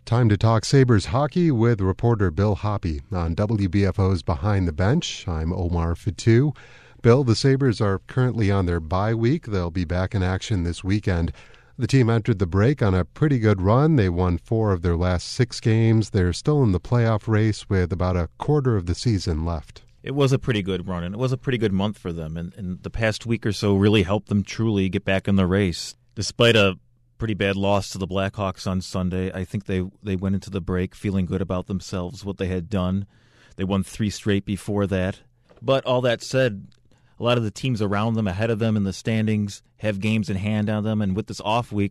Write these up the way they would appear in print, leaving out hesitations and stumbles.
Time to talk Sabres hockey with reporter Bill Hoppe on WBFO's Behind the Bench. I'm Omar Fatou. Bill, the Sabres are currently on their bye week. They'll be back in action this weekend. The team entered the break on a pretty good run. They won 4 of their last 6 games. They're still in the playoff race with about a quarter of the season left. It was a pretty good run, and it was a pretty good month for them. And the past week or so really helped them truly get back in the race. Despite a pretty bad loss to the Blackhawks on Sunday, I think they went into the break feeling good about themselves, what they had done. They won 3 straight before that. But all that said, a lot of the teams around them, ahead of them in the standings, have games in hand on them. And with this off week,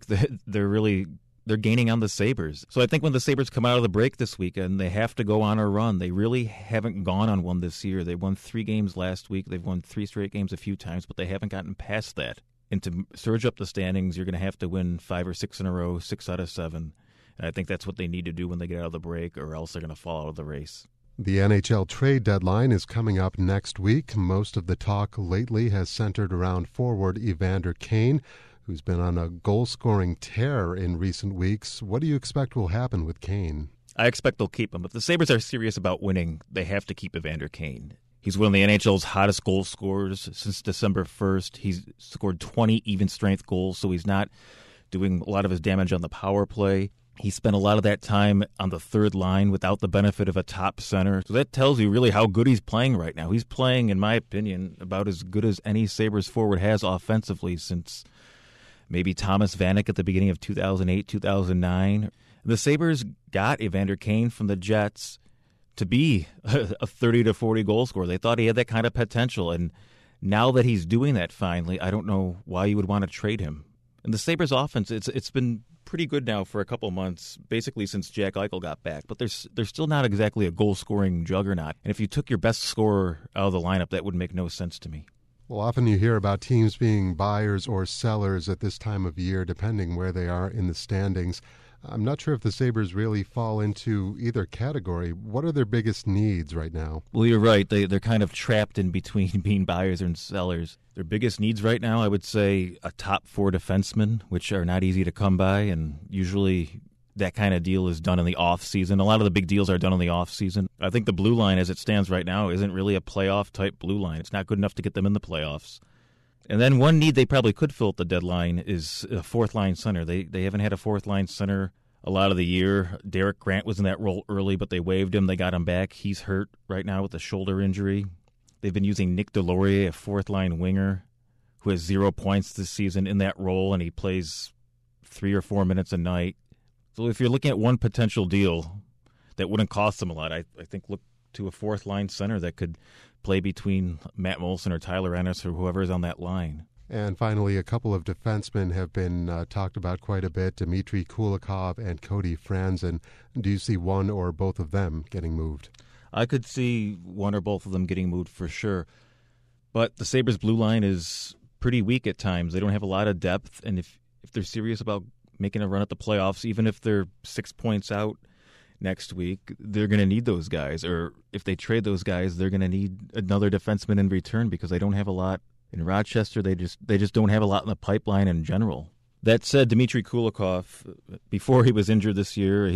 they're gaining on the Sabres. So I think when the Sabres come out of the break this weekend, they have to go on a run. They really haven't gone on one this year. They won 3 games last week. They've won 3 straight games a few times, but they haven't gotten past that. And to surge up the standings, you're going to have to win 5 or 6 in a row, 6 out of 7. And I think that's what they need to do when they get out of the break, or else they're going to fall out of the race. The NHL trade deadline is coming up next week. Most of the talk lately has centered around forward Evander Kane, who's been on a goal-scoring tear in recent weeks. What do you expect will happen with Kane? I expect they'll keep him. If the Sabres are serious about winning, they have to keep Evander Kane. He's one of the NHL's hottest goal scorers since December 1st. He's scored 20 even-strength goals, so he's not doing a lot of his damage on the power play. He spent a lot of that time on the third line without the benefit of a top center. So that tells you really how good he's playing right now. He's playing, in my opinion, about as good as any Sabres forward has offensively since maybe Thomas Vanek at the beginning of 2008, 2009. The Sabres got Evander Kane from the Jets to be a 30 to 40 goal scorer. They thought he had that kind of potential, and now that he's doing that finally, I don't know why you would want to trade him. And the Sabres offense, it's been pretty good now for a couple months, basically since Jack Eichel got back, but they're still not exactly a goal-scoring juggernaut. And if you took your best scorer out of the lineup, that would make no sense to me. Well, often you hear about teams being buyers or sellers at this time of year, depending where they are in the standings. I'm not sure if the Sabres really fall into either category. What are their biggest needs right now? Well, you're right. They're kind of trapped in between being buyers and sellers. Their biggest needs right now, I would say, a top 4 defensemen, which are not easy to come by, and usually that kind of deal is done in the off-season. A lot of the big deals are done in the off-season. I think the blue line, as it stands right now, isn't really a playoff-type blue line. It's not good enough to get them in the playoffs. And then one need they probably could fill at the deadline is a fourth-line center. They haven't had a fourth-line center a lot of the year. Derek Grant was in that role early, but they waived him. They got him back. He's hurt right now with a shoulder injury. They've been using Nick Deslauriers, a fourth-line winger, who has 0 points this season in that role, and he plays 3 or 4 minutes a night. So if you're looking at one potential deal that wouldn't cost them a lot, I think look to a fourth-line center that could play between Matt Moulson or Tyler Ennis or whoever is on that line. And finally, a couple of defensemen have been talked about quite a bit, Dmitry Kulikov and Cody Franzen. Do you see one or both of them getting moved? I could see one or both of them getting moved for sure. But the Sabres' blue line is pretty weak at times. They don't have a lot of depth, and if they're serious about making a run at the playoffs, even if they're 6 points out next week, they're going to need those guys. Or if they trade those guys, they're going to need another defenseman in return because they don't have a lot. In Rochester, they just don't have a lot in the pipeline in general. That said, Dmitry Kulikov, before he was injured this year,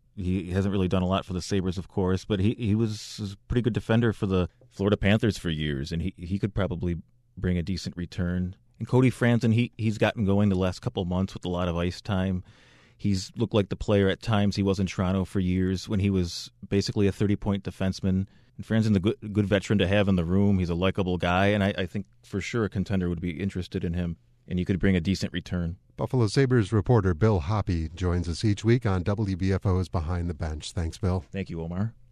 he hasn't really done a lot for the Sabres, of course, but he was a pretty good defender for the Florida Panthers for years, and he could probably bring a decent return. And Cody Franzen, he's gotten going the last couple of months with a lot of ice time. He's looked like the player at times he was in Toronto for years when he was basically a 30-point defenseman. And Franzen's a good veteran to have in the room. He's a likable guy, and I think for sure a contender would be interested in him, and he could bring a decent return. Buffalo Sabres reporter Bill Hoppe joins us each week on WBFO's Behind the Bench. Thanks, Bill. Thank you, Omar.